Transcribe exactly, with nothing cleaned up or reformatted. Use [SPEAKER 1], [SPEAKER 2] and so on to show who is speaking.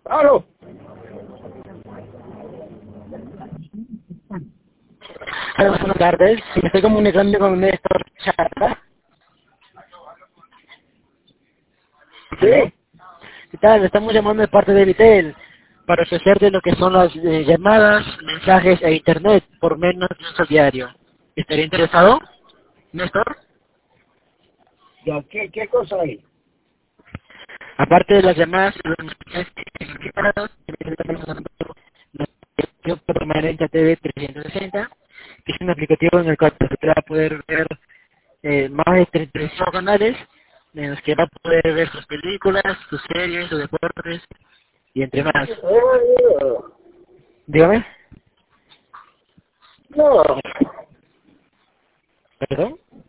[SPEAKER 1] ¡Aló!
[SPEAKER 2] Hola, buenas tardes. Me estoy comunicando con Néstor Charla. ¿Aló?
[SPEAKER 1] ¿Sí?
[SPEAKER 2] ¿Qué tal? Estamos llamando de parte de Vitel para ofrecerte lo que son las eh, llamadas, mensajes e internet por menos de un sol diario. ¿Estaría interesado, Néstor?
[SPEAKER 1] Ya, ¿qué, ¿Qué cosa hay?
[SPEAKER 2] Aparte de las llamadas y los mensajes ilimitados, la permanente T V trescientos sesenta, que es un aplicativo en el cual usted va a poder ver eh, más de treinta y cinco canales en los que va a poder ver sus películas, sus series, sus deportes y entre más.
[SPEAKER 1] Eh,
[SPEAKER 2] Dígame,
[SPEAKER 1] no,
[SPEAKER 2] ¿perdón?